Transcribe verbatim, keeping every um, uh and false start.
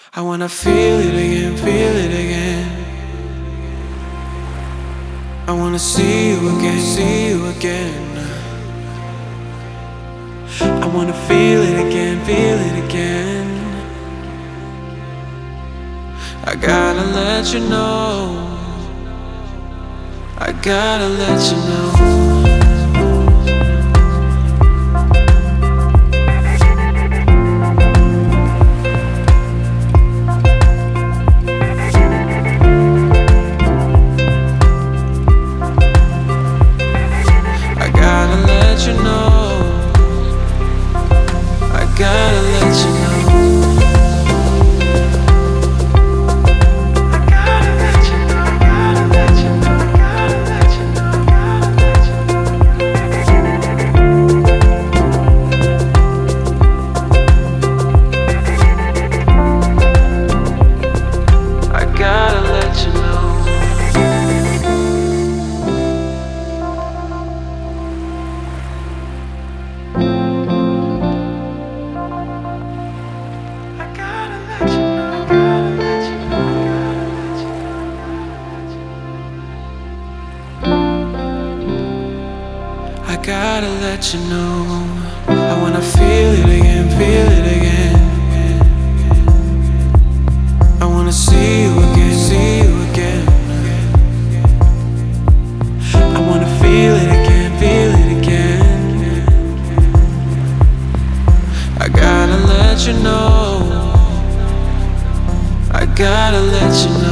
I wanna feel it again, feel it again. I wanna see you again, see you again. I wanna feel it again, feel it again. I gotta let you know, I gotta let you know. Gotta let you know. I gotta let you know, gotta let you know, gotta let you know, gotta let you know. I gotta let you know. I gotta let you know. I wanna feel it again, feel it again. I wanna see you again, see you again. I wanna feel it again, feel it again. I gotta let you know. I gotta let you know.